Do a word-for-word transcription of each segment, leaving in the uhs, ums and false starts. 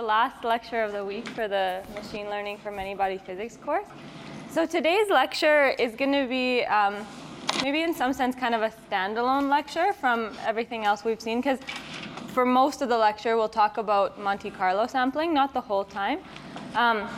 last lecture of the week for the Machine Learning for Many-Body Physics course. So today's lecture is going to be um, maybe in some sense kind of a standalone lecture from everything else we've seen, because for most of the lecture we'll talk about Monte Carlo sampling, not the whole time. Um,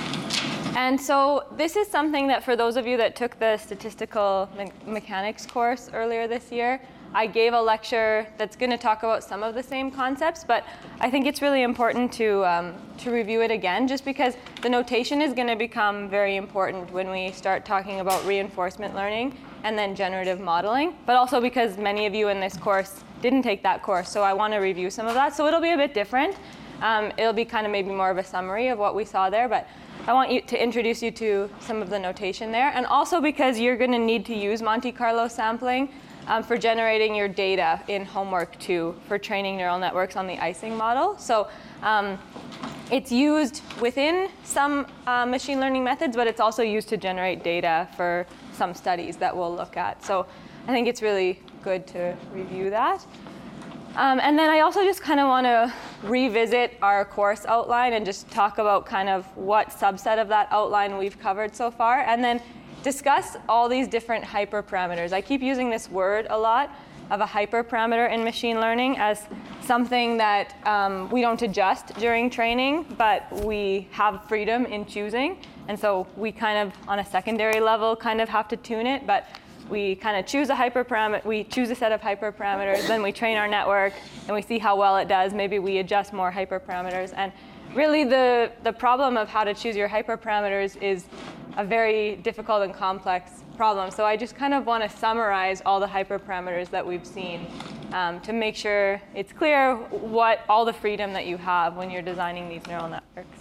and so this is something that for those of you that took the statistical me mechanics course earlier this year, I gave a lecture that's going to talk about some of the same concepts, but I think it's really important to, um, to review it again, just because the notation is going to become very important when we start talking about reinforcement learning and then generative modeling, but also because many of you in this course didn't take that course, so I want to review some of that. So it'll be a bit different. Um, it'll be kind of maybe more of a summary of what we saw there, but I want you to introduce you to some of the notation there, and also because you're going to need to use Monte Carlo sampling Um, for generating your data in homework two for training neural networks on the Ising model. So um, it's used within some uh, machine learning methods, but it's also used to generate data for some studies that we'll look at. So I think it's really good to review that. Um, and then I also just kind of want to revisit our course outline and just talk about kind of what subset of that outline we've covered so far, and then discuss all these different hyperparameters. I keep using this word a lot of a hyperparameter in machine learning as something that um, we don't adjust during training, but we have freedom in choosing. And so we kind of, on a secondary level, kind of have to tune it. But we kind of choose a hyperparameter, we choose a set of hyperparameters, then we train our network, and we see how well it does. Maybe we adjust more hyperparameters. And really, the, the problem of how to choose your hyperparameters is a very difficult and complex problem. So I just kind of want to summarize all the hyperparameters that we've seen um, to make sure it's clear what all the freedom that you have when you're designing these neural networks.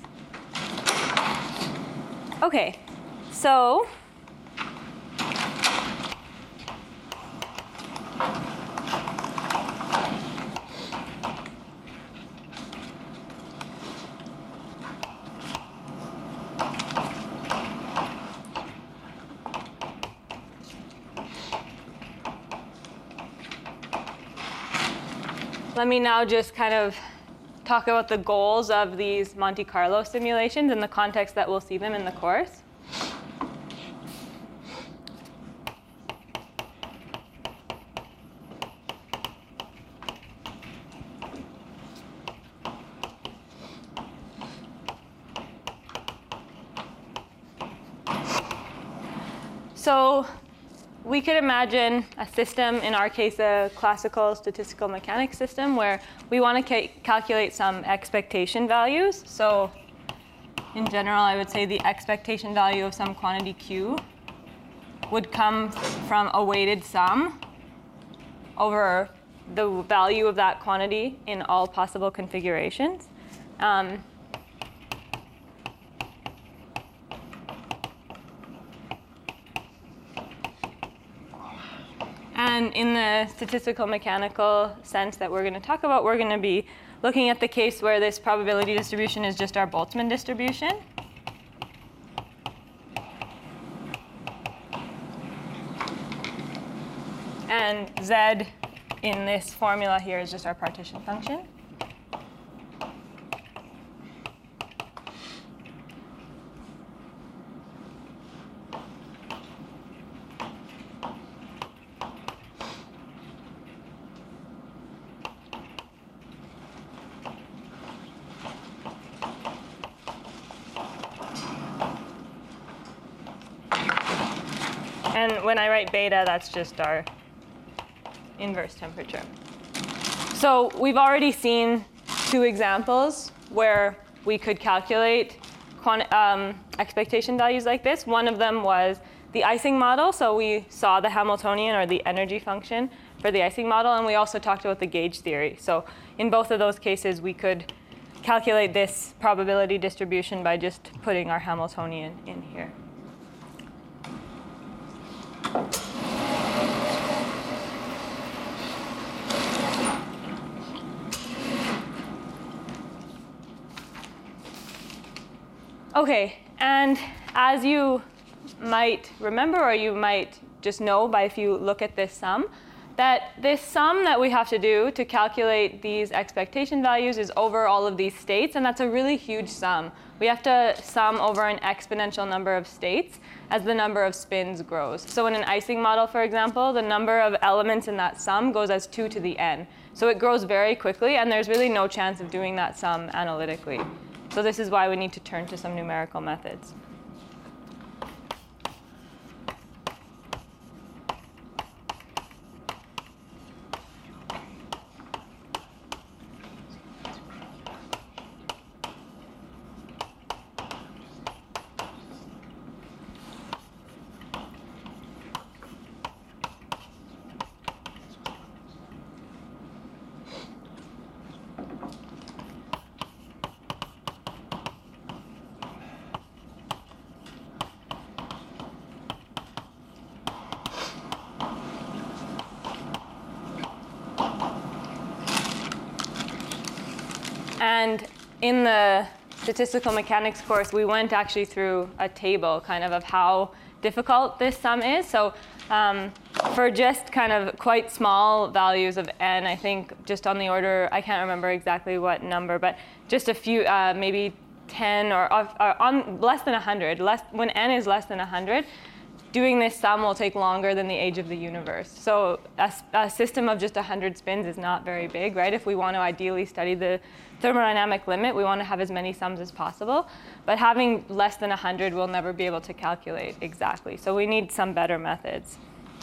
OK, so let me now just kind of talk about the goals of these Monte Carlo simulations in the context that we'll see them in the course. So we could imagine a system, in our case a classical statistical mechanics system, where we want to ca calculate some expectation values. So in general, I would say the expectation value of some quantity Q would come from a weighted sum over the value of that quantity in all possible configurations. Um, And in the statistical mechanical sense that we're going to talk about, we're going to be looking at the case where this probability distribution is just our Boltzmann distribution. And Z in this formula here is just our partition function. And when I write beta, that's just our inverse temperature. So we've already seen two examples where we could calculate um, expectation values like this. One of them was the Ising model. So we saw the Hamiltonian, or the energy function, for the Ising model. And we also talked about the gauge theory. So in both of those cases, we could calculate this probability distribution by just putting our Hamiltonian in here. OK, and as you might remember, or you might just know by if you look at this sum, that this sum that we have to do to calculate these expectation values is over all of these states, and that's a really huge sum. We have to sum over an exponential number of states as the number of spins grows. So in an Ising model, for example, the number of elements in that sum goes as two to the n. So it grows very quickly, and there's really no chance of doing that sum analytically. So this is why we need to turn to some numerical methods. And in the statistical mechanics course, we went actually through a table kind of of how difficult this sum is. So um, for just kind of quite small values of n, I think just on the order, I can't remember exactly what number, but just a few, uh, maybe ten or, or on less than one hundred, less, when n is less than one hundred, doing this sum will take longer than the age of the universe. So a, a system of just one hundred spins is not very big, right? If we want to ideally study the thermodynamic limit, we want to have as many sums as possible. But having less than one hundred, we'll never be able to calculate exactly. So we need some better methods.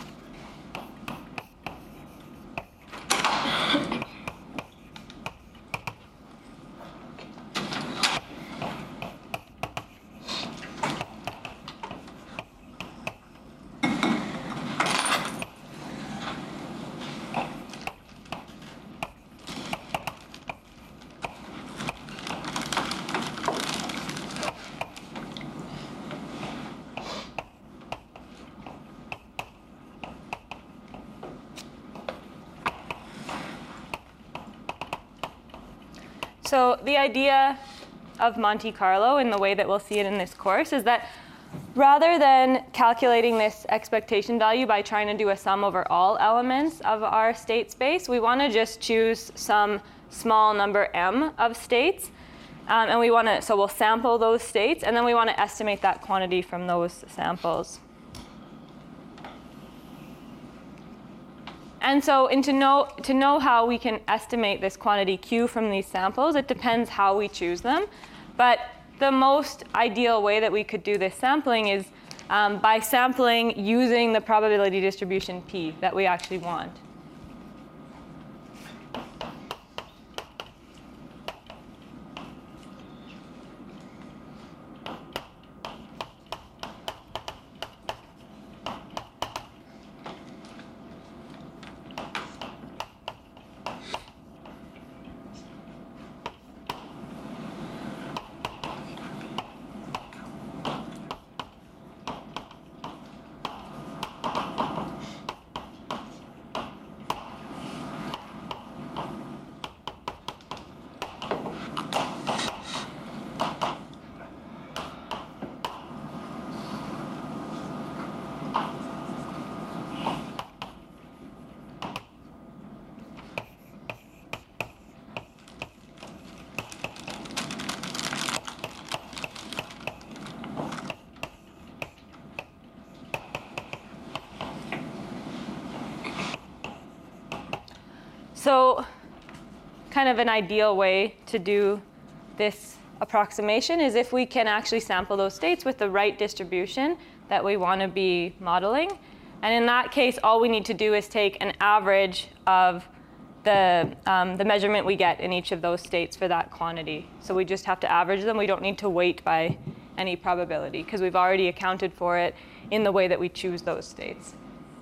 So the idea of Monte Carlo, in the way that we'll see it in this course, is that rather than calculating this expectation value by trying to do a sum over all elements of our state space, we want to just choose some small number m of states. Um, and we want to, so we'll sample those states, and then we want to estimate that quantity from those samples. And so and to know, to know how we can estimate this quantity q from these samples, it depends how we choose them. But the most ideal way that we could do this sampling is um, by sampling using the probability distribution p that we actually want. So kind of an ideal way to do this approximation is if we can actually sample those states with the right distribution that we want to be modeling. And in that case, all we need to do is take an average of the, um, the measurement we get in each of those states for that quantity. So we just have to average them. We don't need to weight by any probability, because we've already accounted for it in the way that we choose those states.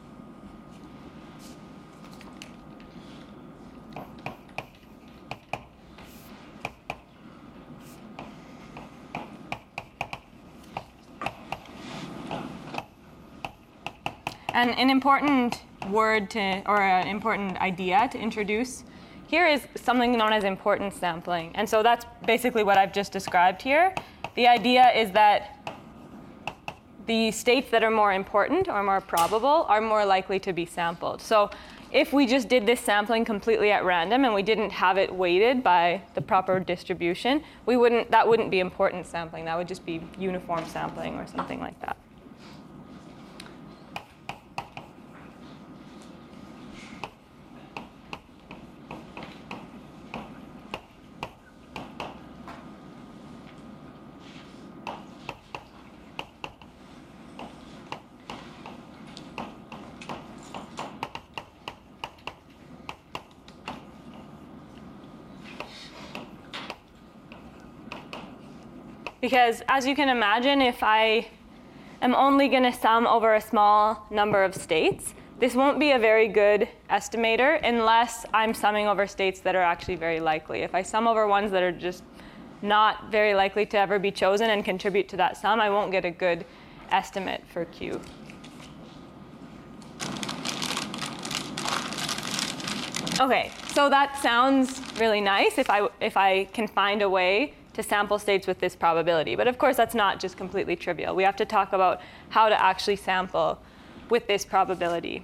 And an important word to, or an important idea to introduce here is something known as importance sampling. And so that's basically what I've just described here. The idea is that the states that are more important or more probable are more likely to be sampled. So if we just did this sampling completely at random and we didn't have it weighted by the proper distribution, we wouldn't, that wouldn't be importance sampling. That would just be uniform sampling or something like that. Because as you can imagine, if I am only going to sum over a small number of states, this won't be a very good estimator unless I'm summing over states that are actually very likely. If I sum over ones that are just not very likely to ever be chosen and contribute to that sum, I won't get a good estimate for Q. Okay, so that sounds really nice if I, if I can find a way to sample states with this probability. But of course, that's not just completely trivial. We have to talk about how to actually sample with this probability.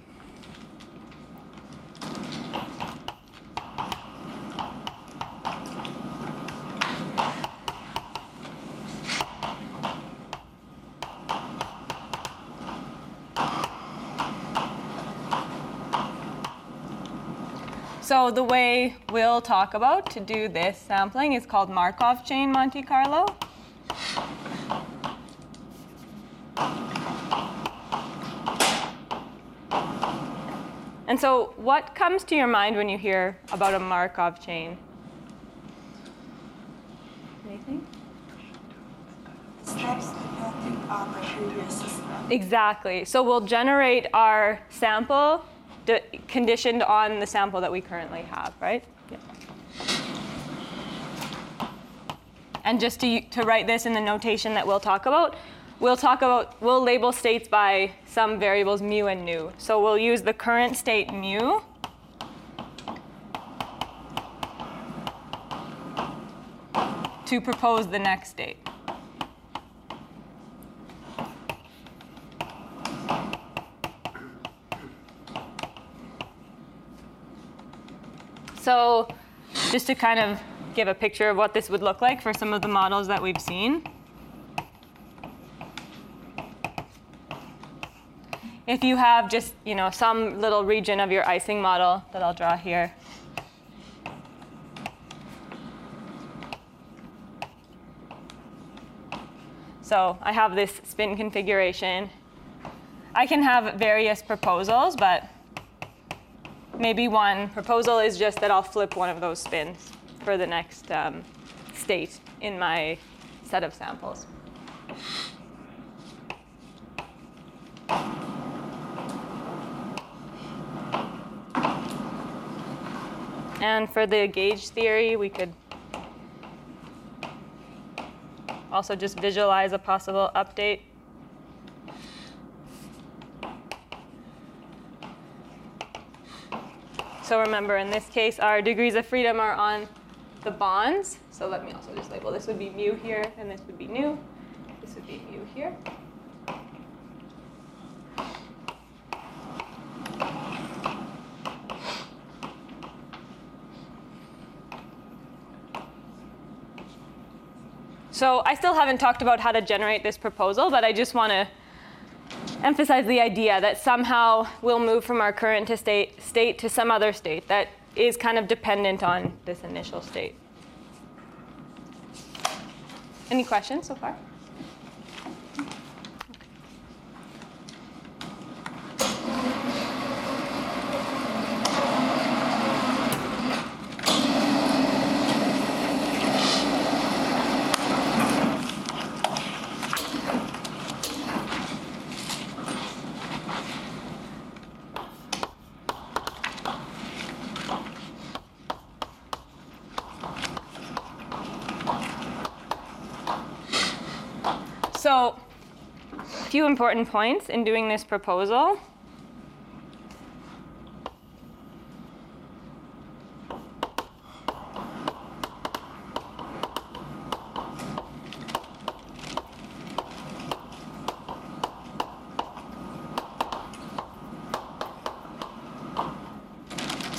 So the way we'll talk about to do this sampling is called Markov chain Monte Carlo. And so what comes to your mind when you hear about a Markov chain? Anything? Steps depending on the previous system. Exactly. So we'll generate our sample conditioned on the sample that we currently have, right? Yeah. And just to, to write this in the notation that we'll talk about, we'll talk about, we'll label states by some variables mu and nu. So we'll use the current state mu to propose the next state. So just to kind of give a picture of what this would look like for some of the models that we've seen. If you have just, you know, some little region of your Ising model that I'll draw here. So I have this spin configuration. I can have various proposals, but maybe one proposal is just that I'll flip one of those spins for the next um, state in my set of samples. And for the gauge theory, we could also just visualize a possible update. So remember, in this case, our degrees of freedom are on the bonds. So let me also just label this would be mu here, and this would be nu. This would be mu here. So I still haven't talked about how to generate this proposal, but I just want to emphasize the idea that somehow we'll move from our current to state, state to some other state that is kind of dependent on this initial state. Any questions so far? So a few important points in doing this proposal.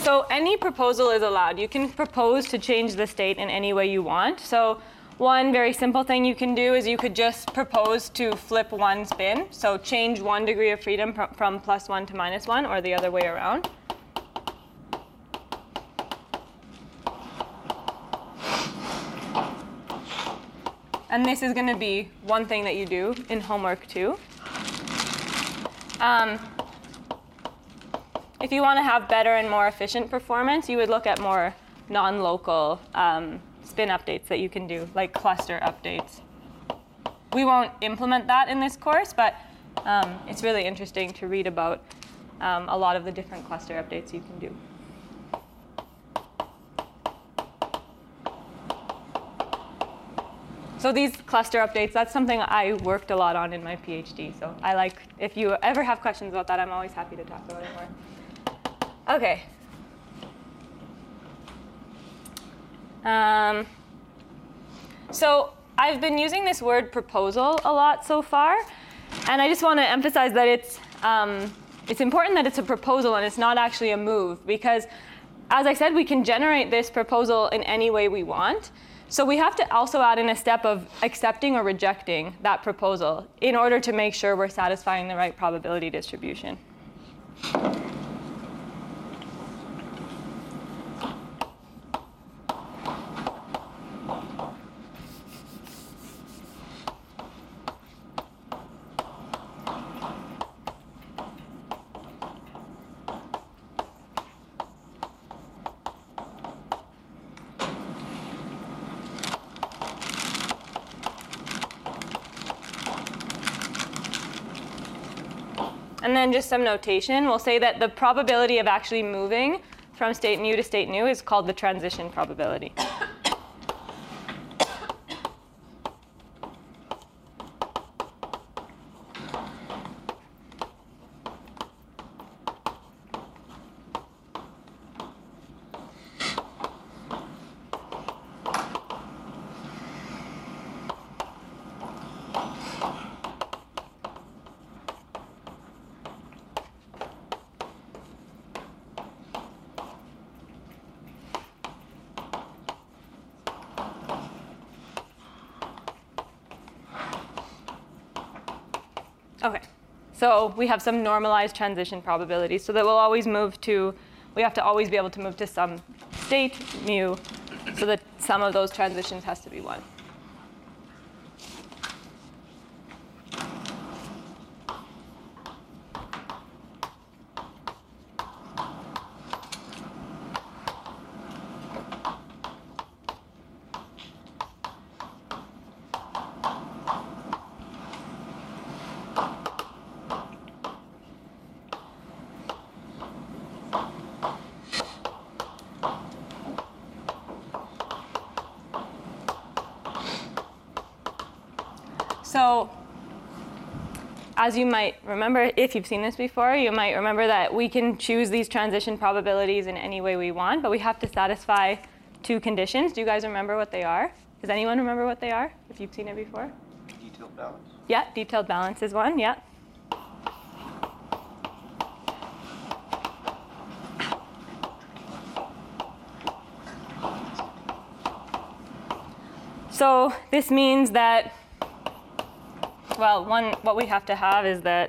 So any proposal is allowed. You can propose to change the state in any way you want. So one very simple thing you can do is you could just propose to flip one spin. So change one degree of freedom pr from plus one to minus one, or the other way around. And this is going to be one thing that you do in homework too. Um, if you want to have better and more efficient performance, you would look at more non-local um, spin updates that you can do, like cluster updates. We won't implement that in this course, but um, it's really interesting to read about um, a lot of the different cluster updates you can do. So these cluster updates, that's something I worked a lot on in my PhD. So I like, if you ever have questions about that, I'm always happy to talk about it more. OK. Um, so I've been using this word proposal a lot so far. And I just want to emphasize that it's, um, it's important that it's a proposal and it's not actually a move. Because as I said, we can generate this proposal in any way we want. So we have to also add in a step of accepting or rejecting that proposal in order to make sure we're satisfying the right probability distribution. And then just some notation. We'll say that the probability of actually moving from state mu to state nu is called the transition probability. OK, so we have some normalized transition probabilities. So that we'll always move to, we have to always be able to move to some state mu, so that some of those transitions has to be one. So as you might remember, if you've seen this before, you might remember that we can choose these transition probabilities in any way we want, but we have to satisfy two conditions. Do you guys remember what they are? Does anyone remember what they are, if you've seen it before? Detailed balance. Yeah, detailed balance is one, yeah. So this means that, well, one, what we have to have is that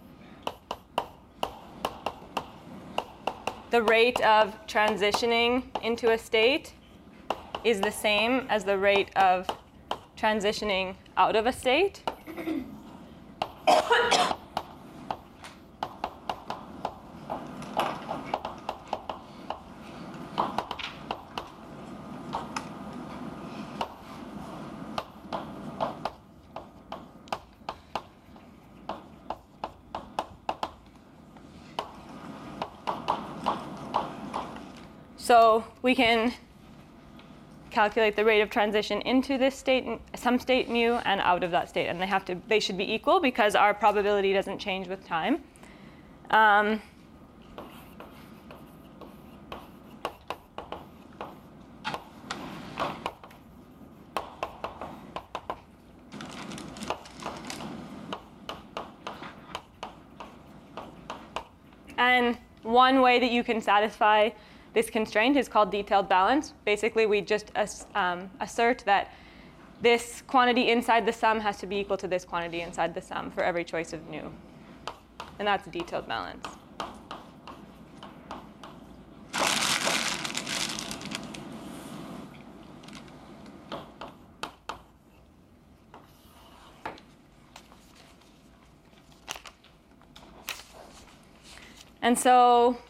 the rate of transitioning into a state is the same as the rate of transitioning out of a state. So we can calculate the rate of transition into this state, some state mu, and out of that state. And they have to, they should be equal because our probability doesn't change with time. Um, and one way that you can satisfy this constraint is called detailed balance. Basically, we just ass, um, assert that this quantity inside the sum has to be equal to this quantity inside the sum for every choice of nu. And that's detailed balance. And so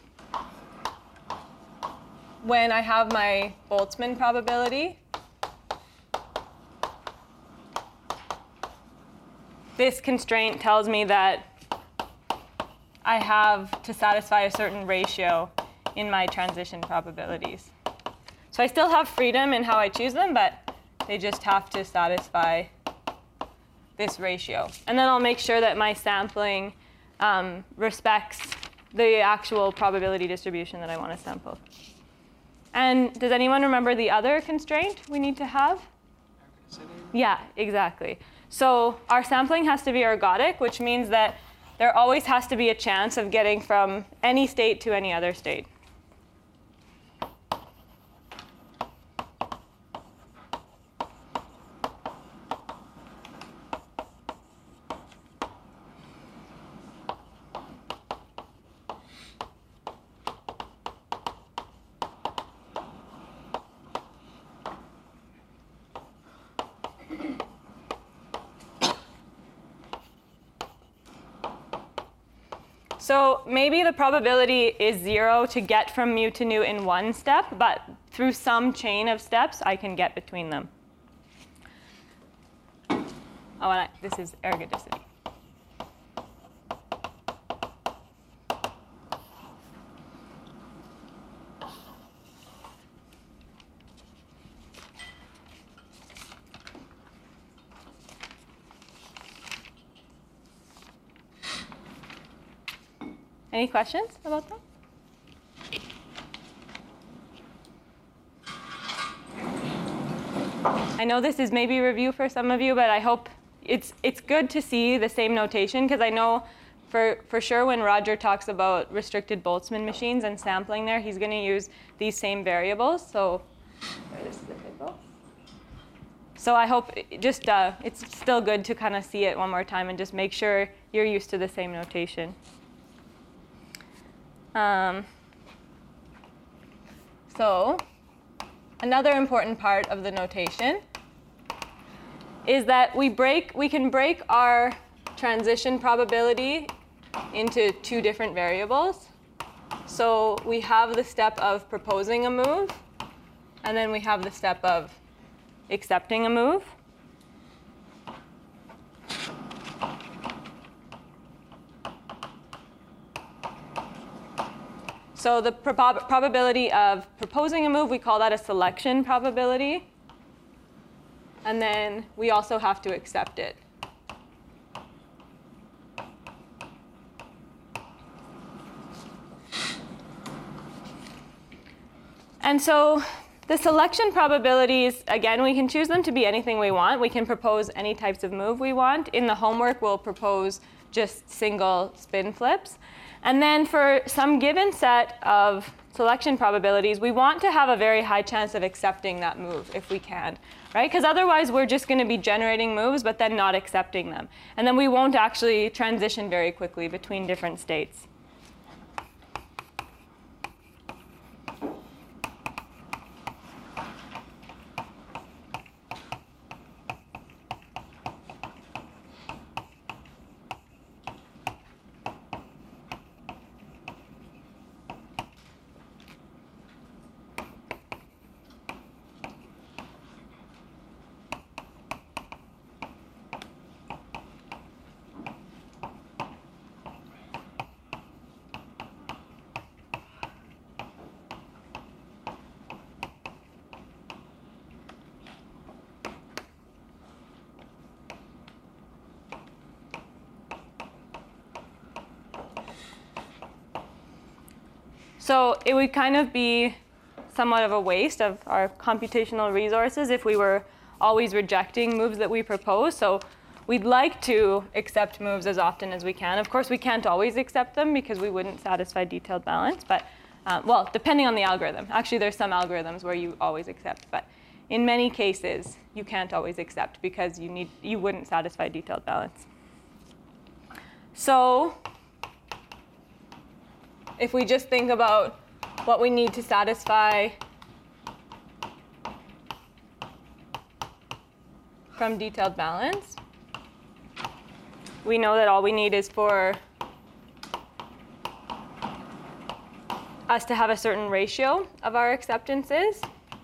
when I have my Boltzmann probability, this constraint tells me that I have to satisfy a certain ratio in my transition probabilities. So I still have freedom in how I choose them, but they just have to satisfy this ratio. And then I'll make sure that my sampling um, respects the actual probability distribution that I want to sample. And does anyone remember the other constraint we need to have? Yeah, exactly. So our sampling has to be ergodic, which means that there always has to be a chance of getting from any state to any other state. So maybe the probability is zero to get from mu to nu in one step, but through some chain of steps, I can get between them. Oh, and I, this is ergodicity. Any questions about that? I know this is maybe review for some of you, but I hope it's it's good to see the same notation, because I know for, for sure when Roger talks about restricted Boltzmann machines and sampling there, he's going to use these same variables. So this is the typo. So I hope it just uh, it's still good to kind of see it one more time and just make sure you're used to the same notation. Um, so another important part of the notation is that we break, we can break our transition probability into two different variables. So we have the step of proposing a move, and then we have the step of accepting a move. So the prob probability of proposing a move, we call that a selection probability. And then we also have to accept it. And so the selection probabilities, again, we can choose them to be anything we want. We can propose any types of move we want. In the homework, we'll propose just single spin flips. And then for some given set of selection probabilities, we want to have a very high chance of accepting that move if we can, right? Because otherwise, we're just going to be generating moves, but then not accepting them. And then we won't actually transition very quickly between different states. So it would kind of be somewhat of a waste of our computational resources if we were always rejecting moves that we propose. So we'd like to accept moves as often as we can. Of course, we can't always accept them because we wouldn't satisfy detailed balance. But Uh, well, depending on the algorithm. Actually, there's some algorithms where you always accept, but in many cases, you can't always accept because you need you wouldn't satisfy detailed balance. So if we just think about what we need to satisfy from detailed balance, we know that all we need is for us to have a certain ratio of our acceptances.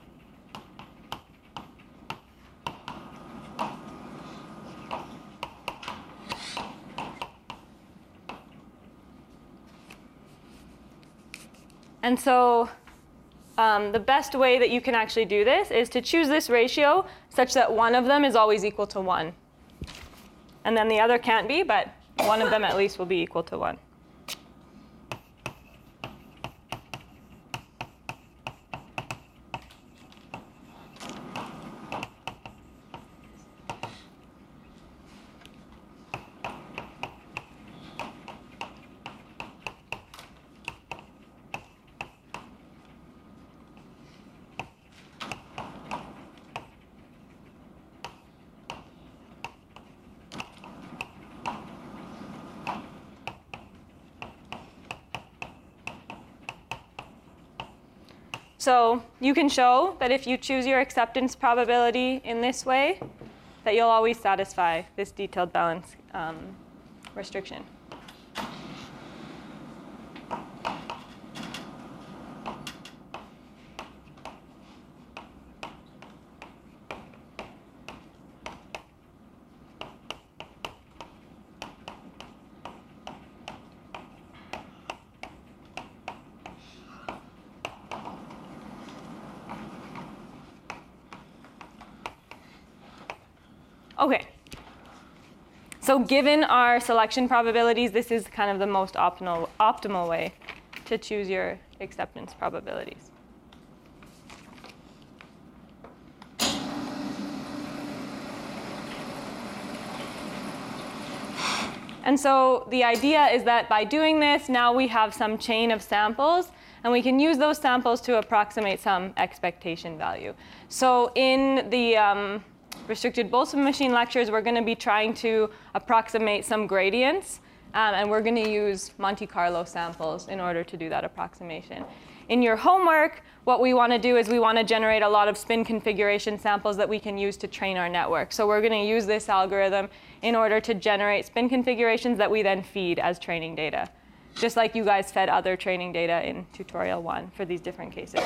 And so um, the best way that you can actually do this is to choose this ratio such that one of them is always equal to one. And then the other can't be, but one of them at least will be equal to one. So you can show that if you choose your acceptance probability in this way, that you'll always satisfy this detailed balance um, restriction. Okay, so given our selection probabilities, this is kind of the most optimal, optimal way to choose your acceptance probabilities. And so the idea is that by doing this, now we have some chain of samples, and we can use those samples to approximate some expectation value. So in the um, restricted Boltzmann machine lectures, we're going to be trying to approximate some gradients, um, and we're going to use Monte Carlo samples in order to do that approximation. In your homework, what we want to do is we want to generate a lot of spin configuration samples that we can use to train our network. So we're going to use this algorithm in order to generate spin configurations that we then feed as training data, just like you guys fed other training data in tutorial one for these different cases.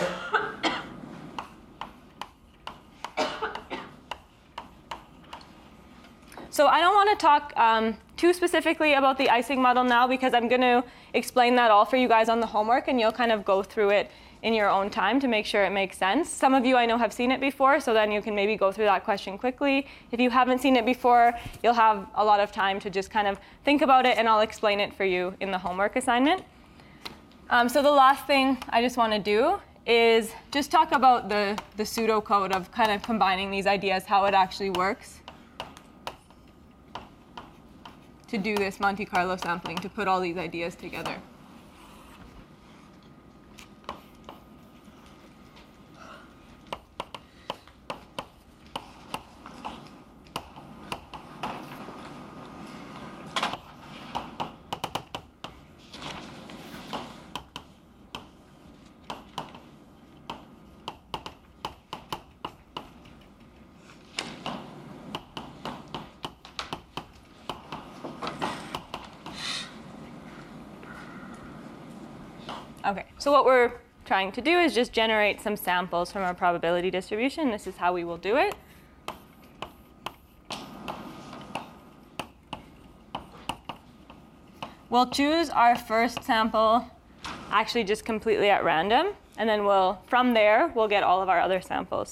So I don't want to talk um, too specifically about the Ising model now, because I'm going to explain that all for you guys on the homework, and you'll kind of go through it in your own time to make sure it makes sense. Some of you I know have seen it before, so then you can maybe go through that question quickly. If you haven't seen it before, you'll have a lot of time to just kind of think about it, and I'll explain it for you in the homework assignment. Um, so the last thing I just want to do is just talk about the, the pseudocode of kind of combining these ideas, how it actually works to do this Monte Carlo sampling, to put all these ideas together. Okay, so what we're trying to do is just generate some samples from our probability distribution. This is how we will do it. We'll choose our first sample actually just completely at random, and then we'll, from there, we'll get all of our other samples.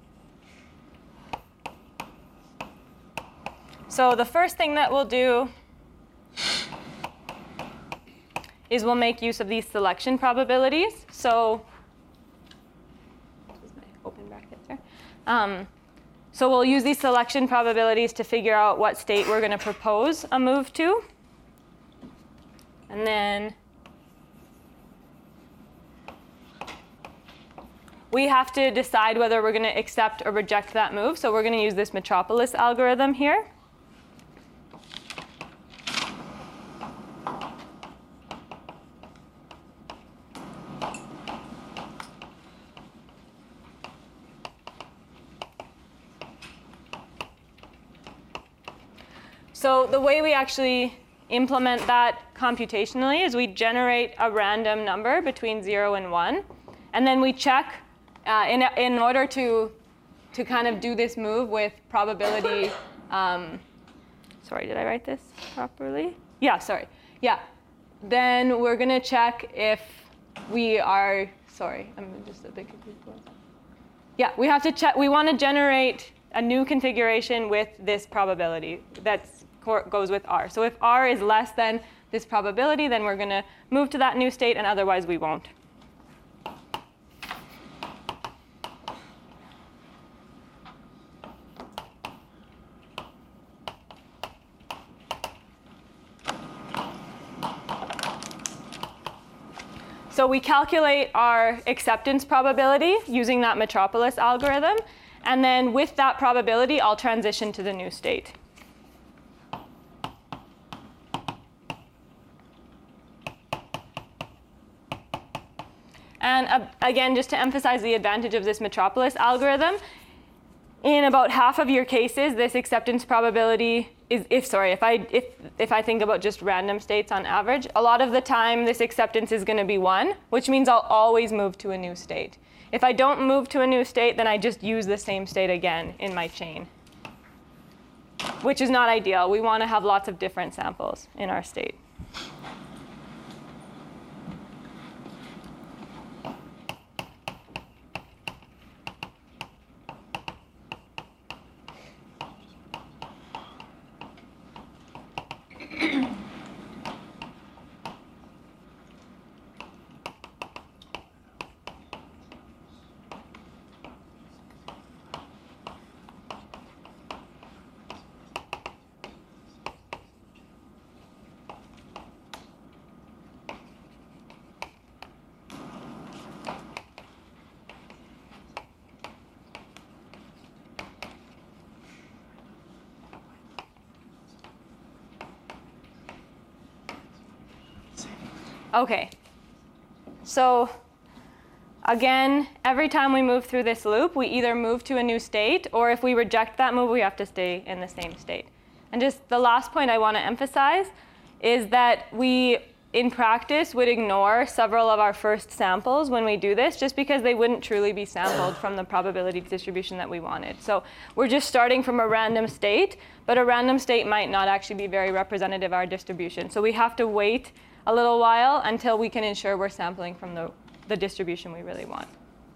So the first thing that we'll do is we'll make use of these selection probabilities. So, this is my open brackets here. Um, so we'll use these selection probabilities to figure out what state we're going to propose a move to. And then we have to decide whether we're going to accept or reject that move. So we're going to use this Metropolis algorithm here. So the way we actually implement that computationally is we generate a random number between zero and one. And then we check uh, in, in order to, to kind of do this move with probability. Um, sorry, did I write this properly? Yeah, sorry. Yeah. Then we're going to check if we are, sorry, I'm just a bit confused. Yeah, we have to check, we want to generate a new configuration with this probability that's goes with R. So if R is less than this probability, then we're going to move to that new state, and otherwise we won't. So we calculate our acceptance probability using that Metropolis algorithm. And then with that probability, I'll transition to the new state. And uh, again, just to emphasize the advantage of this Metropolis algorithm, in about half of your cases, this acceptance probability is, if sorry, if I if if I think about just random states on average, a lot of the time this acceptance is going to be one, which means I'll always move to a new state. If I don't move to a new state, then I just use the same state again in my chain, which is not ideal. We want to have lots of different samples in our state. OK. So again, every time we move through this loop, we either move to a new state, or if we reject that move, we have to stay in the same state. And just the last point I want to emphasize is that we, in practice, would ignore several of our first samples when we do this, just because they wouldn't truly be sampled from the probability distribution that we wanted. So we're just starting from a random state, but a random state might not actually be very representative of our distribution. So we have to wait a little while until we can ensure we're sampling from the, the distribution we really want.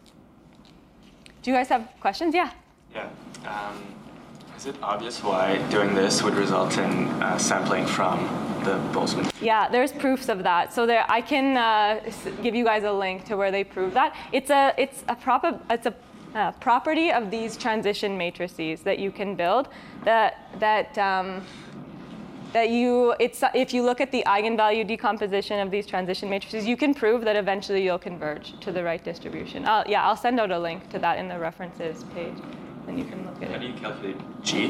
Do you guys have questions? Yeah? Yeah. Um, is it obvious why doing this would result in uh, sampling from the Boltzmann? Yeah, there's proofs of that. So there, I can uh, give you guys a link to where they prove that. It's a, it's a, proper, it's a uh, property of these transition matrices that you can build that, that um, that you, it's, if you look at the eigenvalue decomposition of these transition matrices, you can prove that eventually you'll converge to the right distribution. I'll, yeah, I'll send out a link to that in the references page, and you can look at it. How do you calculate G?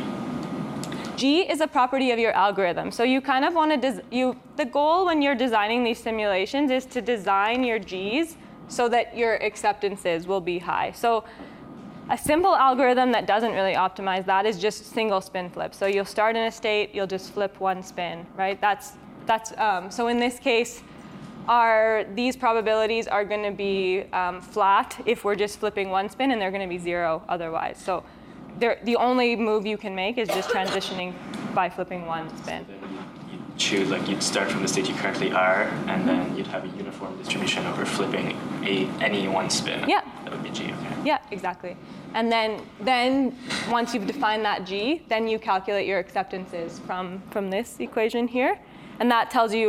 G is a property of your algorithm. So you kind of want to, you, the goal when you're designing these simulations is to design your G's so that your acceptances will be high. So a simple algorithm that doesn't really optimize that is just single spin flip. So you'll start in a state, you'll just flip one spin, right? That's, that's, um, so in this case, our, these probabilities are going to be um, flat if we're just flipping one spin, and they're going to be zero otherwise. So the only move you can make is just transitioning by flipping one spin. You'd choose, like you'd start from the state you currently are, and then you'd have a uniform distribution over flipping a, any one spin. Yeah. That would be G, okay. Yeah, exactly. And then, then once you've defined that G, then you calculate your acceptances from, from this equation here. And that tells you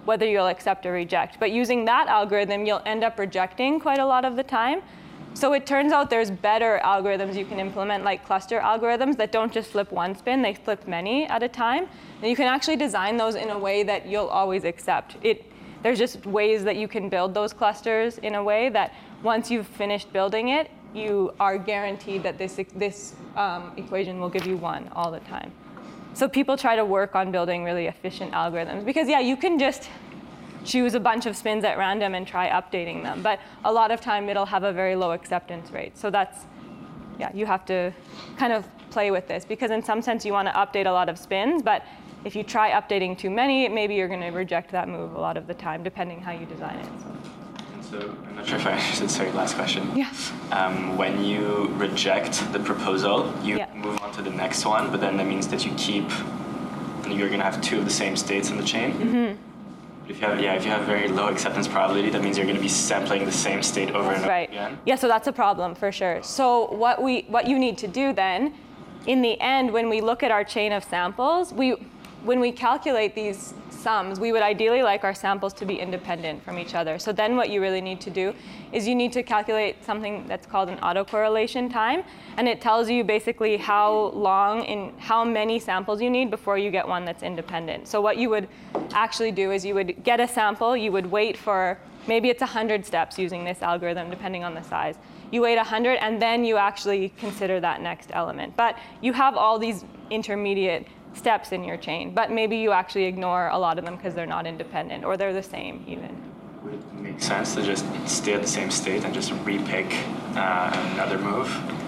whether you'll accept or reject. But using that algorithm, you'll end up rejecting quite a lot of the time. So it turns out there's better algorithms you can implement, like cluster algorithms that don't just flip one spin, they flip many at a time. And you can actually design those in a way that you'll always accept. It, there's just ways that you can build those clusters in a way that once you've finished building it, you are guaranteed that this, this um, equation will give you one all the time. So people try to work on building really efficient algorithms. Because yeah, you can just choose a bunch of spins at random and try updating them. But a lot of time, it'll have a very low acceptance rate. So that's, yeah, you have to kind of play with this. Because in some sense, you want to update a lot of spins. But if you try updating too many, maybe you're going to reject that move a lot of the time, depending how you design it. So, so I'm not sure if I understood. Sorry, last question. Yeah. Um, when you reject the proposal, you yeah. move on to the next one. But then that means that you keep, you're going to have two of the same states in the chain. Mm-hmm. If you have, yeah, if you have very low acceptance probability, that means you're going to be sampling the same state over and over right. again. Yeah, so that's a problem for sure. So what we, what you need to do then, in the end, when we look at our chain of samples, we, when we calculate these sums, we would ideally like our samples to be independent from each other. So then what you really need to do is you need to calculate something that's called an autocorrelation time. And it tells you basically how long and how many samples you need before you get one that's independent. So what you would actually do is you would get a sample, you would wait for, maybe it's one hundred steps using this algorithm, depending on the size. You wait one hundred, and then you actually consider that next element. But you have all these intermediate steps in your chain, but maybe you actually ignore a lot of them because they're not independent, or they're the same even. Would it make sense to just stay at the same state and just repick uh, another move?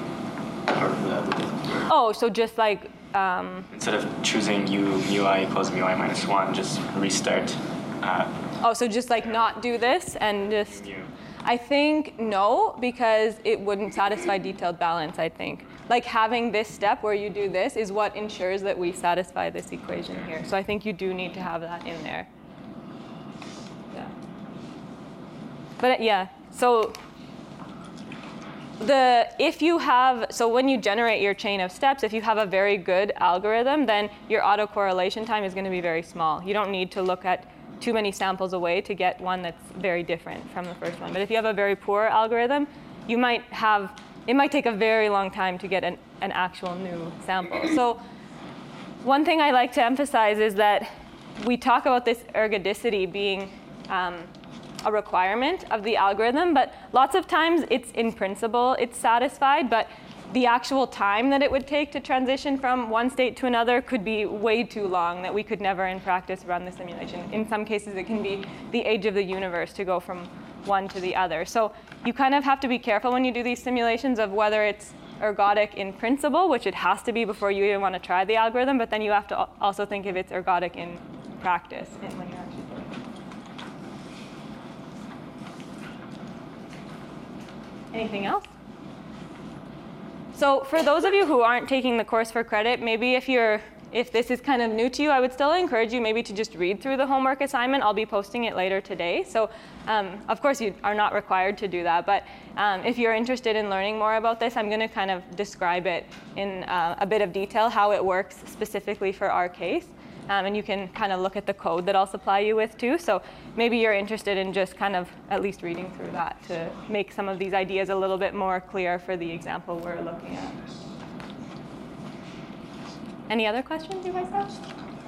Or the, oh, so just like... Um, instead of choosing u mu I equals mu I minus one, just restart. Uh, oh, so just like not do this and just... mu. I think no, because it wouldn't satisfy detailed balance, I think. Like having this step where you do this is what ensures that we satisfy this equation here. So I think you do need to have that in there. Yeah. But yeah, so the, if you have, so when you generate your chain of steps, if you have a very good algorithm, then your autocorrelation time is going to be very small. You don't need to look at too many samples away to get one that's very different from the first one. But if you have a very poor algorithm, you might have, it might take a very long time to get an, an actual new sample. So one thing I like to emphasize is that we talk about this ergodicity being um, a requirement of the algorithm, but lots of times it's in principle, it's satisfied, but the actual time that it would take to transition from one state to another could be way too long that we could never in practice run the simulation. In some cases, it can be the age of the universe to go from one to the other. So you kind of have to be careful when you do these simulations of whether it's ergodic in principle, which it has to be before you even want to try the algorithm, but then you have to also think if it's ergodic in practice and when you're actually doing it. Anything else? So for those of you who aren't taking the course for credit, maybe if you're if this is kind of new to you, I would still encourage you maybe to just read through the homework assignment. I'll be posting it later today. So um, of course, you are not required to do that. But um, if you're interested in learning more about this, I'm going to kind of describe it in uh, a bit of detail, how it works specifically for our case. Um, and you can kind of look at the code that I'll supply you with too. So maybe you're interested in just kind of at least reading through that to make some of these ideas a little bit more clear for the example we're looking at. Any other questions you guys have?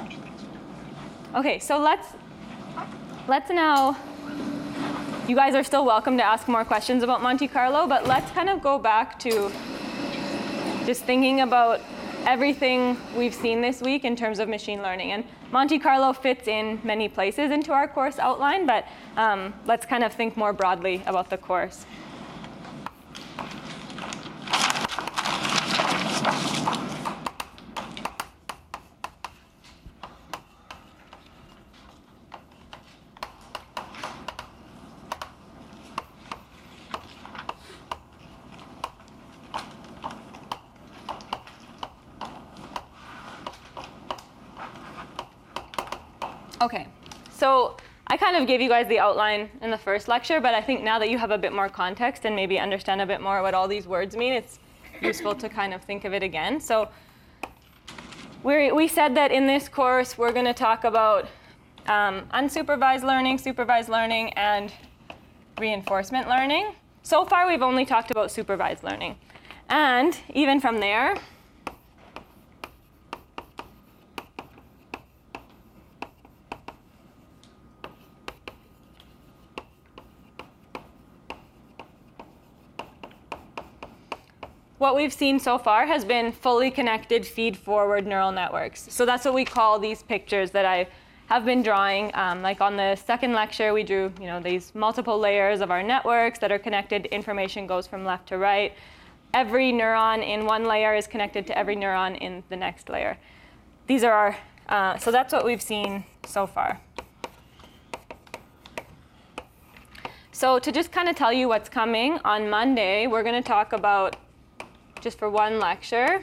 OK, so let's, let's now, you guys are still welcome to ask more questions about Monte Carlo, but let's kind of go back to just thinking about everything we've seen this week in terms of machine learning. And Monte Carlo fits in many places into our course outline, but um, let's kind of think more broadly about the course. OK, so I kind of gave you guys the outline in the first lecture, but I think now that you have a bit more context and maybe understand a bit more what all these words mean, it's useful to kind of think of it again. So we we said that in this course, we're going to talk about um, unsupervised learning, supervised learning, and reinforcement learning. So far, we've only talked about supervised learning. And even from there, what we've seen so far has been fully connected feed-forward neural networks. So that's what we call these pictures that I have been drawing. Um, like on the second lecture, we drew you know, these multiple layers of our networks that are connected. Information goes from left to right. Every neuron in one layer is connected to every neuron in the next layer. These are our, uh, so that's what we've seen so far. So to just kind of tell you what's coming, on Monday, we're going to talk about, just for one lecture,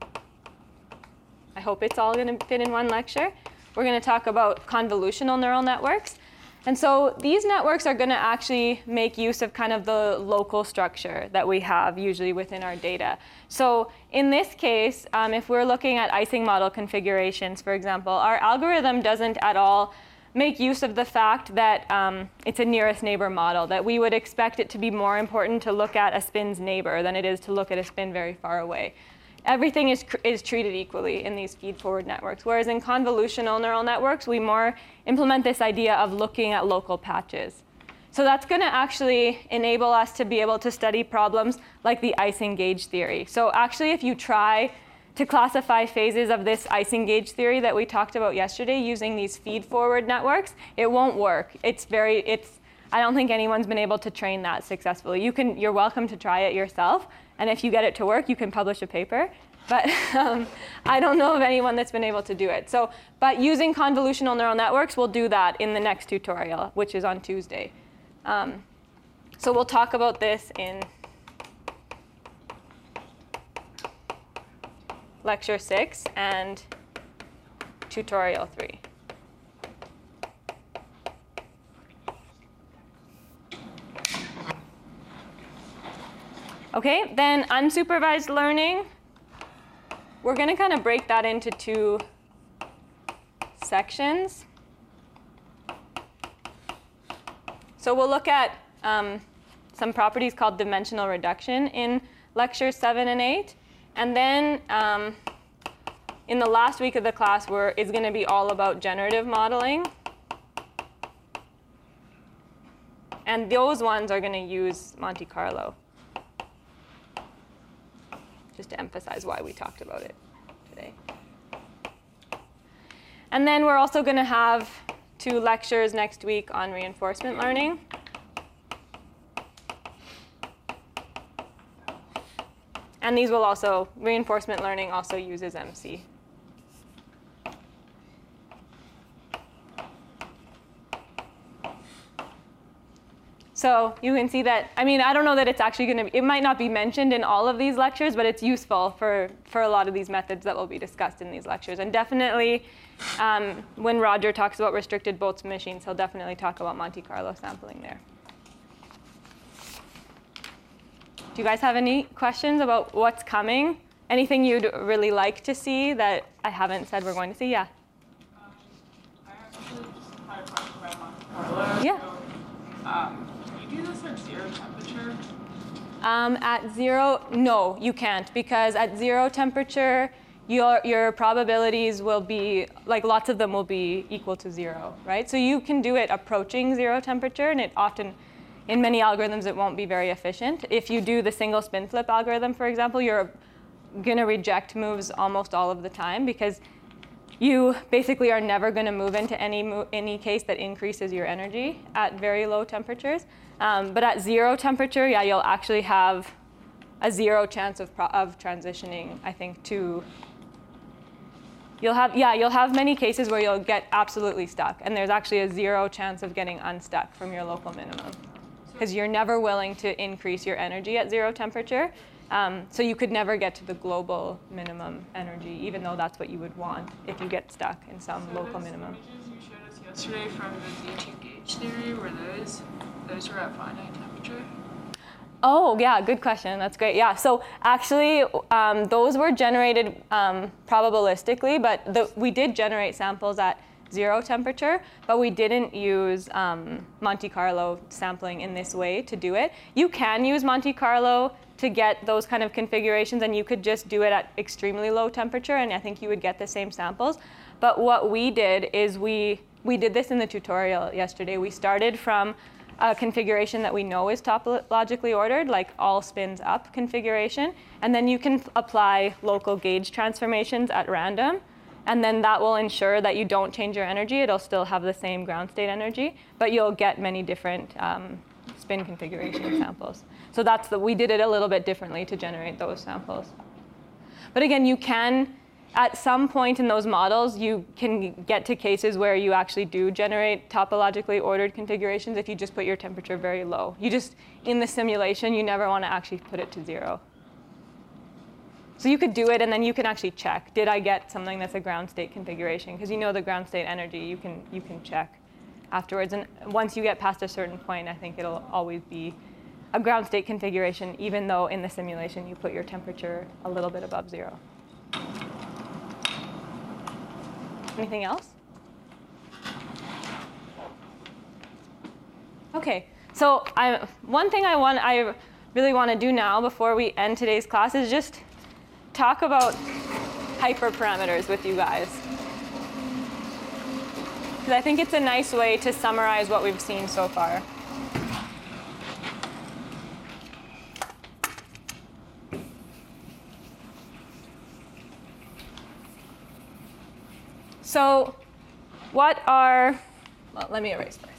I hope it's all going to fit in one lecture, we're going to talk about convolutional neural networks. And so these networks are going to actually make use of kind of the local structure that we have usually within our data. So in this case, um, if we're looking at Ising model configurations, for example, our algorithm doesn't at all make use of the fact that um, it's a nearest neighbor model, that we would expect it to be more important to look at a spin's neighbor than it is to look at a spin very far away. Everything is, is treated equally in these feed-forward networks, whereas in convolutional neural networks, we more implement this idea of looking at local patches. So that's going to actually enable us to be able to study problems like the Ising gauge theory. So actually, if you try to classify phases of this Ising gauge theory that we talked about yesterday using these feed-forward networks, it won't work. It's very, it's, I don't think anyone's been able to train that successfully. You can, you're welcome to try it yourself. And if you get it to work, you can publish a paper. But um, I don't know of anyone that's been able to do it. So, but using convolutional neural networks, we'll do that in the next tutorial, which is on Tuesday. Um, so we'll talk about this in lecture six and tutorial three. OK, then unsupervised learning, we're going to kind of break that into two sections. So we'll look at um, some properties called dimensional reduction in lectures seven and eight. And then um, in the last week of the class, we're, it's going to be all about generative modeling. And those ones are going to use Monte Carlo, just to emphasize why we talked about it today. And then we're also going to have two lectures next week on reinforcement learning. And these will also, reinforcement learning also uses M C. So you can see that, I mean, I don't know that it's actually going to be, it might not be mentioned in all of these lectures, but it's useful for, for a lot of these methods that will be discussed in these lectures. And definitely, um, when Roger talks about restricted Boltzmann machines, he'll definitely talk about Monte Carlo sampling there. Do you guys have any questions about what's coming? Anything you'd really like to see that I haven't said we're going to see? Yeah? Um, I actually just had a question about Monte Carlo. Yeah. So, um, can you do this at zero temperature? Um, at zero, no, you can't, because at zero temperature, your, your probabilities will be, like lots of them will be equal to zero, right? So you can do it approaching zero temperature, and it often, in many algorithms, it won't be very efficient. If you do the single spin flip algorithm, for example, you're going to reject moves almost all of the time, because you basically are never going to move into any, mo any case that increases your energy at very low temperatures. Um, but at zero temperature, yeah, you'll actually have a zero chance of, pro of transitioning, I think, to, you'll have, yeah, you'll have many cases where you'll get absolutely stuck. And there's actually a zero chance of getting unstuck from your local minimum, because you're never willing to increase your energy at zero temperature. Um, so you could never get to the global minimum energy, even though that's what you would want if you get stuck in some so local those minimum. images you showed us yesterday from the Z two gauge theory, were those, those were at finite temperature? Oh, yeah, good question. That's great. Yeah, so actually, um, those were generated um, probabilistically, but the, we did generate samples at zero temperature, but we didn't use um, Monte Carlo sampling in this way to do it. You can use Monte Carlo to get those kind of configurations, and you could just do it at extremely low temperature, and I think you would get the same samples. But what we did is we, we did this in the tutorial yesterday. We started from a configuration that we know is topologically ordered, like all spins up configuration, and then you can apply local gauge transformations at random, and then that will ensure that you don't change your energy. It'll still have the same ground state energy, but you'll get many different um, spin configuration samples. So that's the, we did it a little bit differently to generate those samples. But again, you can, at some point in those models, you can get to cases where you actually do generate topologically ordered configurations if you just put your temperature very low. You just, in the simulation, you never want to actually put it to zero. So you could do it, and then you can actually check, did I get something that's a ground state configuration? Because you know the ground state energy, you can, you can check afterwards. And once you get past a certain point, I think it'll always be a ground state configuration, even though in the simulation you put your temperature a little bit above zero. Anything else? OK, so I, one thing I, want, I really want to do now before we end today's class is just talk about hyperparameters with you guys. Because I think it's a nice way to summarize what we've seen so far. So what are, well, let me erase first.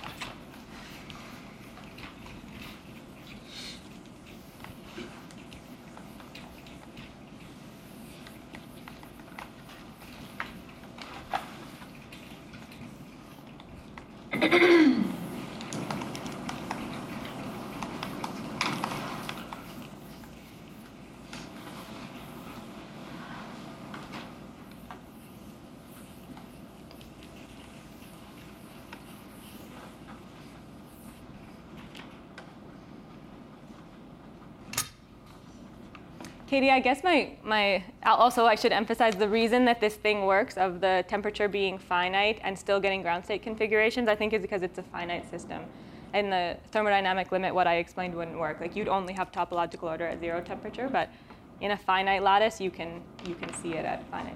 Katie, I guess my, my, also I should emphasize the reason that this thing works of the temperature being finite and still getting ground state configurations, I think is because it's a finite system. And the thermodynamic limit, what I explained wouldn't work. Like you'd only have topological order at zero temperature, but in a finite lattice, you can, you can see it at finite.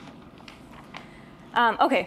Um, OK.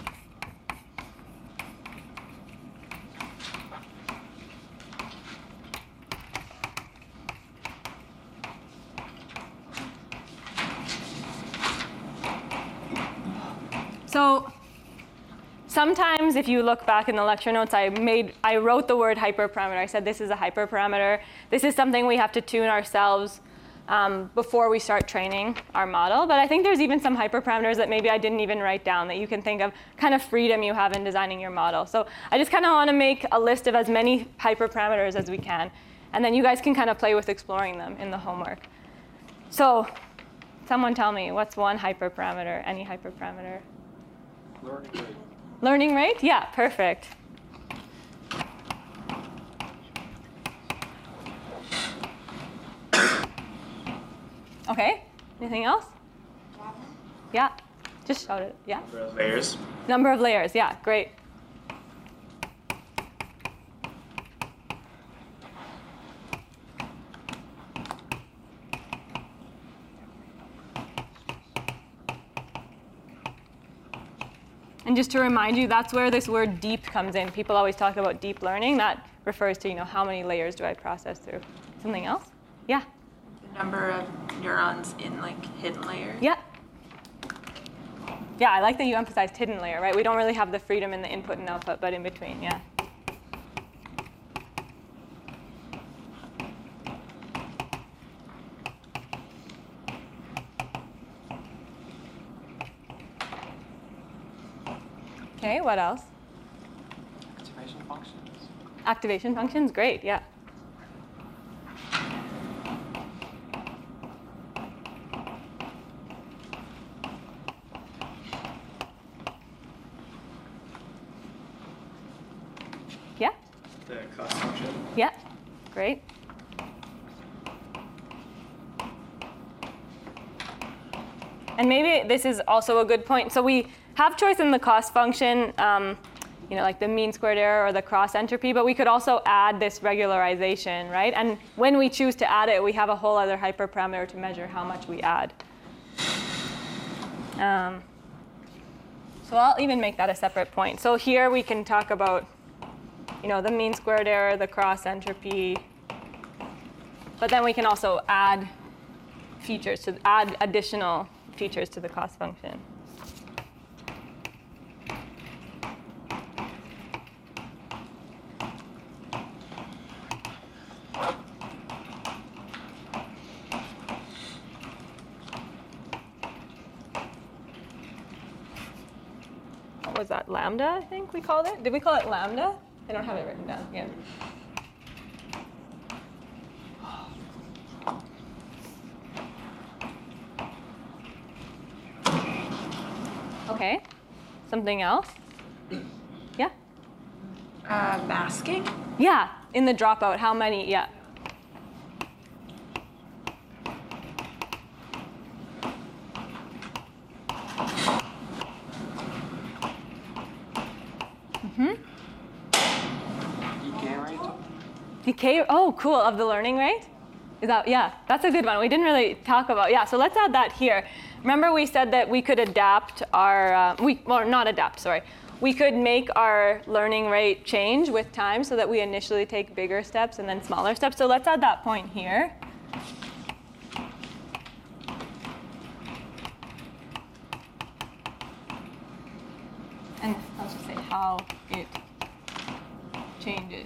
So sometimes if you look back in the lecture notes, I made, I wrote the word hyperparameter. I said this is a hyperparameter. This is something we have to tune ourselves um, before we start training our model. But I think there's even some hyperparameters that maybe I didn't even write down that you can think of, kind of freedom you have in designing your model. So I just kind of want to make a list of as many hyperparameters as we can. And then you guys can kind of play with exploring them in the homework. So someone tell me, what's one hyperparameter, any hyperparameter? Learning rate. Learning rate? Yeah, perfect. OK, anything else? Yeah, just shout it. Yeah. Number of layers. Number of layers, yeah, great. And just to remind you, that's where this word deep comes in. People always talk about deep learning. That refers to, you know, how many layers do I process through? Something else? Yeah? The number of neurons in like hidden layers. Yeah. Yeah, I like that you emphasized hidden layer, right? We don't really have the freedom in the input and output, but in between, yeah. OK, what else? Activation functions. Activation functions, great, yeah. Yeah? The cost function. Yeah, great. And maybe this is also a good point. So we have choice in the cost function, um, you know, like the mean squared error or the cross entropy, but we could also add this regularization, right? And when we choose to add it, we have a whole other hyperparameter to measure how much we add. Um, so I'll even make that a separate point. So here we can talk about, you know, the mean squared error, the cross entropy, but then we can also add features to add additional features to the cost function. What was that? Lambda, I think we called it. Did we call it lambda? I don't have it written down. Yeah. Okay. Something else? Yeah? Uh, masking? Yeah, in the dropout, how many? Yeah. Mm-hmm. Decay rate? Decay, oh, cool, of the learning rate? Is that, yeah, that's a good one. We didn't really talk about, yeah, so let's add that here. Remember we said that we could adapt our, uh, we, well, not adapt, sorry. We could make our learning rate change with time so that we initially take bigger steps and then smaller steps. So let's add that point here. And I'll just say how it changes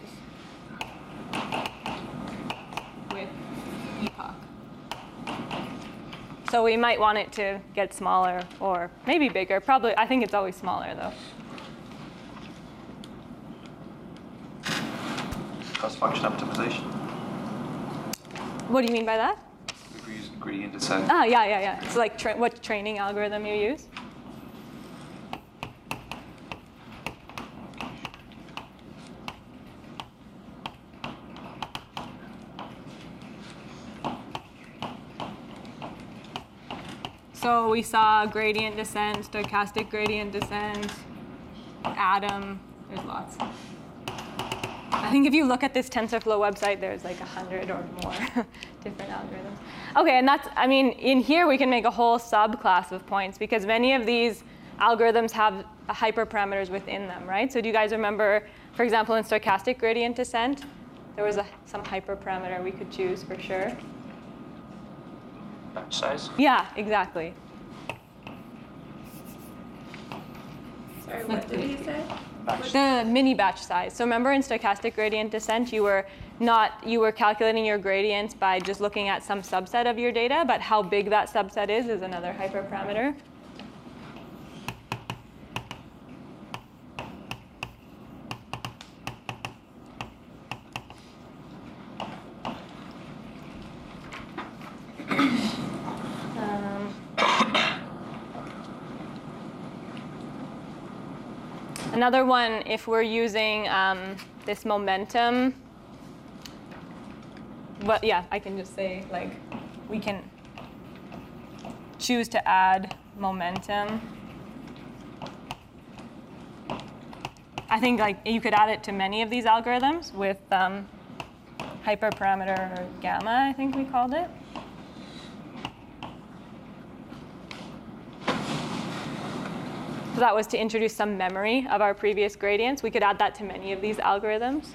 with epoch. So we might want it to get smaller or maybe bigger. Probably, I think it's always smaller though. Cost function optimization. What do you mean by that? If we use gradient descent. Ah, yeah, yeah, yeah. It's like tra what training algorithm you use. So we saw gradient descent, stochastic gradient descent, Atom, there's lots. I think if you look at this TensorFlow website, there's like a hundred or more different algorithms. Okay, and that's, I mean, in here we can make a whole subclass of points because many of these algorithms have hyperparameters within them, right? So do you guys remember, for example, in stochastic gradient descent, there was a, some hyperparameter we could choose for sure? Batch size? Yeah, exactly. Sorry, what did he say? The mini batch size. So remember in stochastic gradient descent, you were not, you were calculating your gradients by just looking at some subset of your data, but how big that subset is is another hyperparameter. Another one, if we're using um, this momentum, well, yeah, I can just say, like, we can choose to add momentum. I think, like, you could add it to many of these algorithms with um, hyperparameter gamma, I think we called it. So that was to introduce some memory of our previous gradients. We could add that to many of these algorithms.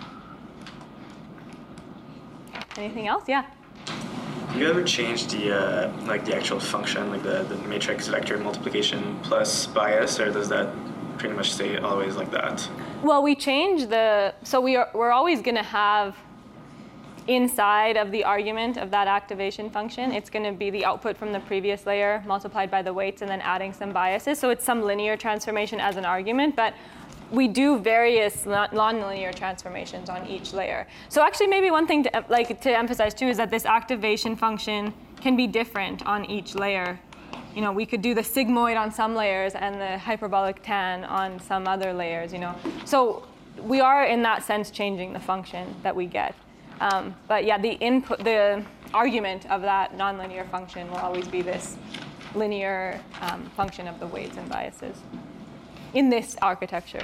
Anything else? Yeah. Do you ever change the uh, like the actual function, like the, the matrix vector multiplication plus bias, or does that pretty much stay always like that? Well, we change the, so we are, we're always going to have inside of the argument of that activation function, it's going to be the output from the previous layer multiplied by the weights and then adding some biases. So it's some linear transformation as an argument, but we do various non-linear transformations on each layer. So actually maybe one thing to, like, to emphasize too is that this activation function can be different on each layer. You know, we could do the sigmoid on some layers and the hyperbolic tan on some other layers, you know. So we are in that sense changing the function that we get. Um, but yeah, the input, the argument of that nonlinear function will always be this linear um, function of the weights and biases in this architecture.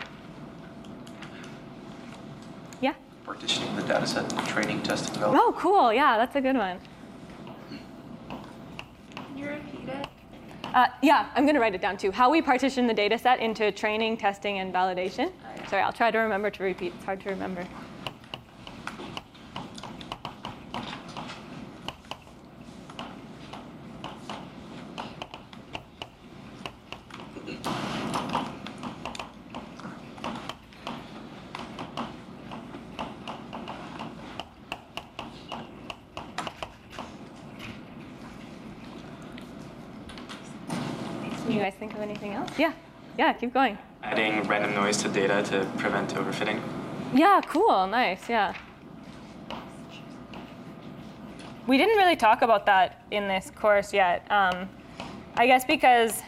Yeah? Partitioning the data set, training, testing, development. Oh, cool. Yeah, that's a good one. Can you repeat it? Uh, yeah, I'm going to write it down too. How we partition the data set into training, testing, and validation. Sorry, I'll try to remember to repeat. It's hard to remember. You guys think of anything else? Yeah, yeah, keep going. Adding random noise to data to prevent overfitting. Yeah, cool, nice, yeah. We didn't really talk about that in this course yet. Um, I guess because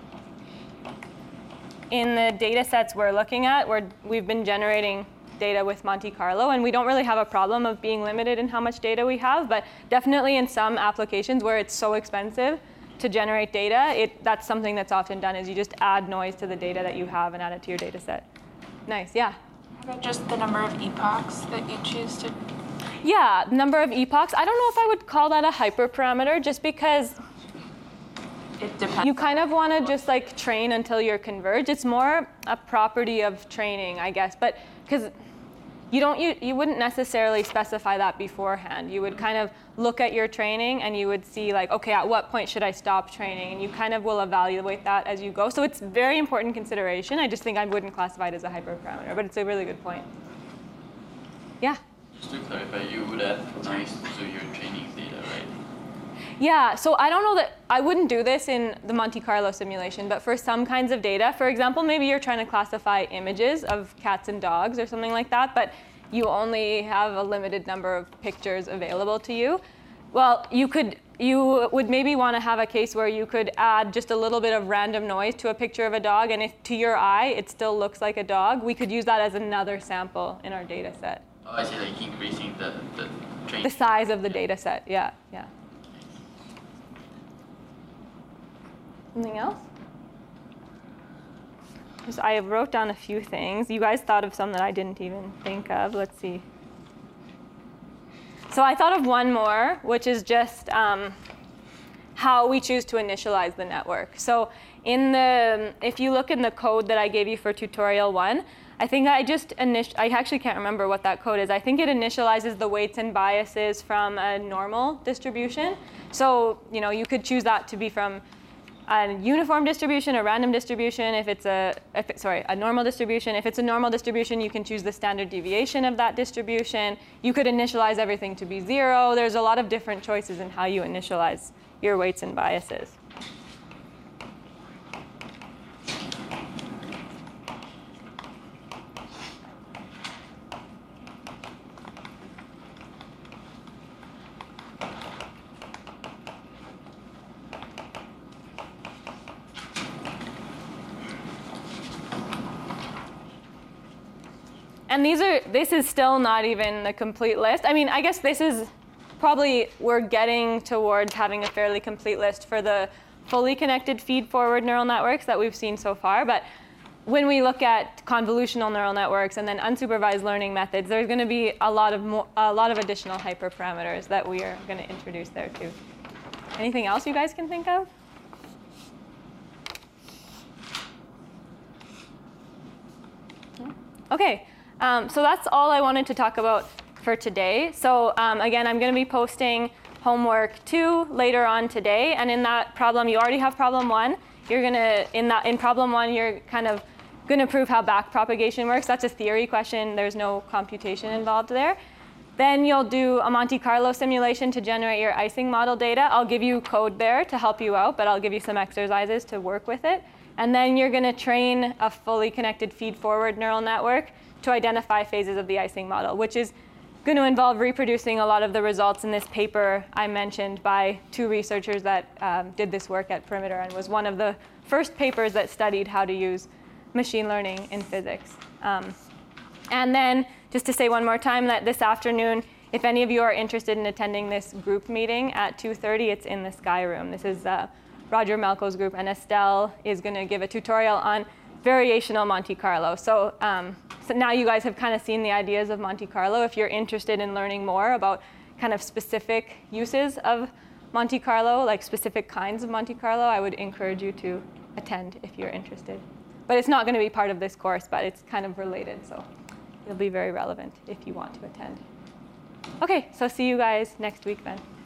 in the data sets we're looking at, we're, we've been generating data with Monte Carlo, and we don't really have a problem of being limited in how much data we have, but definitely in some applications where it's so expensive to generate data, it, that's something that's often done is you just add noise to the data that you have and add it to your data set. Nice, yeah? How about just the number of epochs that you choose to? Yeah, number of epochs. I don't know if I would call that a hyperparameter just because It depends. you kind of want to just like train until you're converged. It's more a property of training, I guess, but because you don't, you, you wouldn't necessarily specify that beforehand. You would kind of look at your training and you would see like, okay, at what point should I stop training? And you kind of will evaluate that as you go. So it's very important consideration. I just think I wouldn't classify it as a hyperparameter, but it's a really good point. Yeah? Just to clarify, you would add noise to your training data, right? Yeah, so I don't know that, I wouldn't do this in the Monte Carlo simulation, but for some kinds of data, for example, maybe you're trying to classify images of cats and dogs or something like that, but you only have a limited number of pictures available to you. Well, you could, you would maybe want to have a case where you could add just a little bit of random noise to a picture of a dog, and if to your eye it still looks like a dog, we could use that as another sample in our data set. Oh, I see, like increasing the, the training. The size of the data set, yeah, yeah. Something else? Just, I wrote down a few things. You guys thought of some that I didn't even think of. Let's see. So I thought of one more, which is just um, how we choose to initialize the network. So in the, if you look in the code that I gave you for tutorial one, I think I just, init I actually can't remember what that code is. I think it initializes the weights and biases from a normal distribution. So you know, you could choose that to be from a uniform distribution, a random distribution, if it's a, if it, sorry, a normal distribution. If it's a normal distribution, you can choose the standard deviation of that distribution. You could initialize everything to be zero. There's a lot of different choices in how you initialize your weights and biases. And these are, this is still not even the complete list. I mean, I guess this is probably, we're getting towards having a fairly complete list for the fully connected feed-forward neural networks that we've seen so far. But when we look at convolutional neural networks and then unsupervised learning methods, there's going to be a lot of more, a lot of additional hyperparameters that we are going to introduce there too. Anything else you guys can think of? Okay. Um, so that's all I wanted to talk about for today. So um, again, I'm going to be posting homework two later on today. And in that problem, you already have problem one. You're going to, in that, in problem one, you're kind of going to prove how backpropagation works. That's a theory question. There's no computation involved there. Then you'll do a Monte Carlo simulation to generate your Ising model data. I'll give you code there to help you out, but I'll give you some exercises to work with it. And then you're going to train a fully connected feed-forward neural network to identify phases of the Ising model, which is going to involve reproducing a lot of the results in this paper I mentioned by two researchers that um, did this work at Perimeter and was one of the first papers that studied how to use machine learning in physics. Um, and then just to say one more time that this afternoon, if any of you are interested in attending this group meeting at two thirty, it's in the Sky Room. This is uh, Roger Malco's group, and Estelle is going to give a tutorial on variational Monte Carlo. So, um, so now you guys have kind of seen the ideas of Monte Carlo. If you're interested in learning more about kind of specific uses of Monte Carlo, like specific kinds of Monte Carlo, I would encourage you to attend if you're interested. But it's not going to be part of this course, but it's kind of related, so it'll be very relevant if you want to attend. Okay, so see you guys next week then.